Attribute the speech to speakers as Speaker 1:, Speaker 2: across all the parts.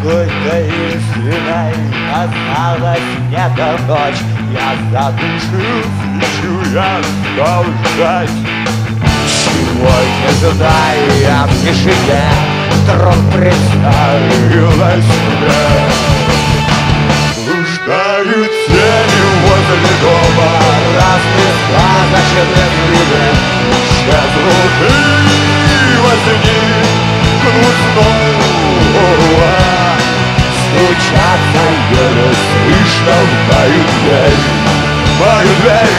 Speaker 1: Только истиной осталась мне-то ночь. Я задушился, ищу я стал ждать. Сегодня туда я в тишине вдруг представилась мне. Блуждают тени возле дома, разные сказочные виды. Исчезнут и возни гнут снова. Стучатся еле слышно в мою дверь, мою дверь.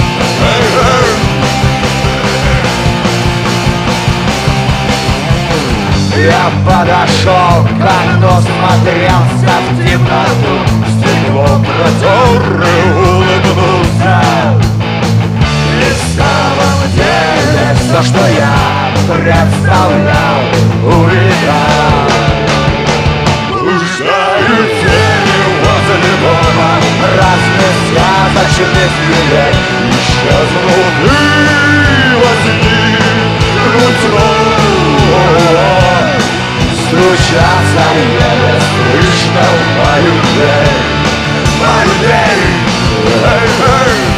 Speaker 1: Я подошел к окну, смотрелся в темноту, стеклом протеры улыбнулся. И в самом деле все, что я представлял, увидал. Блуждают тени возле дома, разных сказочных дверей. Исчезнут и возни гнут снова. Стучатся еле слышно в мою дверь, мою дверь. Эй-эй.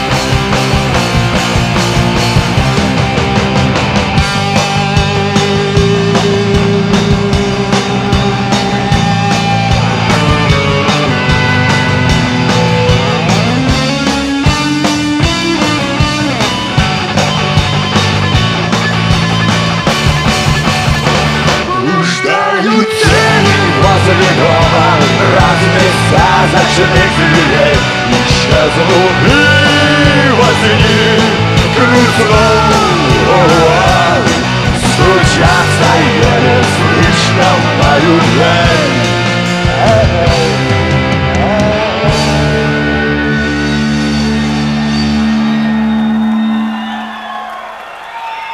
Speaker 1: Возле дома разных сказочных дверей. Исчезнут и возни гнут снова.